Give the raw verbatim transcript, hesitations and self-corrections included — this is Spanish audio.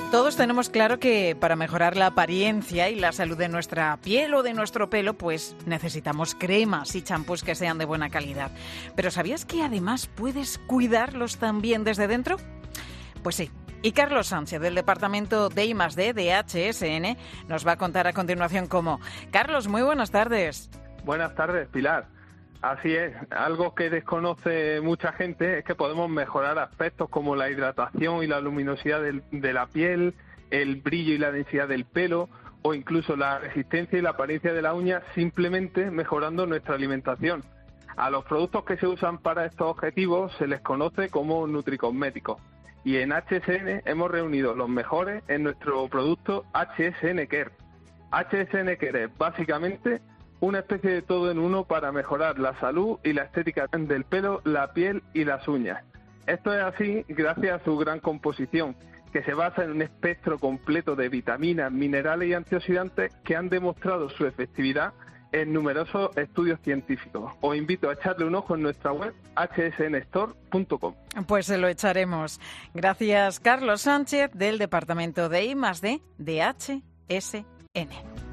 Todos tenemos claro que para mejorar la apariencia y la salud de nuestra piel o de nuestro pelo, pues necesitamos cremas y champús que sean de buena calidad. Pero ¿sabías que además puedes cuidarlos también desde dentro? Pues sí. Y Carlos Sánchez, del departamento de I más D de H S N, nos va a contar a continuación cómo. Carlos, muy buenas tardes. Buenas tardes, Pilar. Así es, algo que desconoce mucha gente es que podemos mejorar aspectos como la hidratación y la luminosidad del, de la piel, el brillo y la densidad del pelo o incluso la resistencia y la apariencia de la uña simplemente mejorando nuestra alimentación. A los productos que se usan para estos objetivos se les conoce como nutricosméticos y en H S N hemos reunido los mejores en nuestro producto H S N Care. H S N Care es básicamente una especie de todo en uno para mejorar la salud y la estética del pelo, la piel y las uñas. Esto es así gracias a su gran composición, que se basa en un espectro completo de vitaminas, minerales y antioxidantes que han demostrado su efectividad en numerosos estudios científicos. Os invito a echarle un ojo en nuestra web h s n store punto com. Pues se lo echaremos. Gracias, Carlos Sánchez, del departamento de I más D de H S N.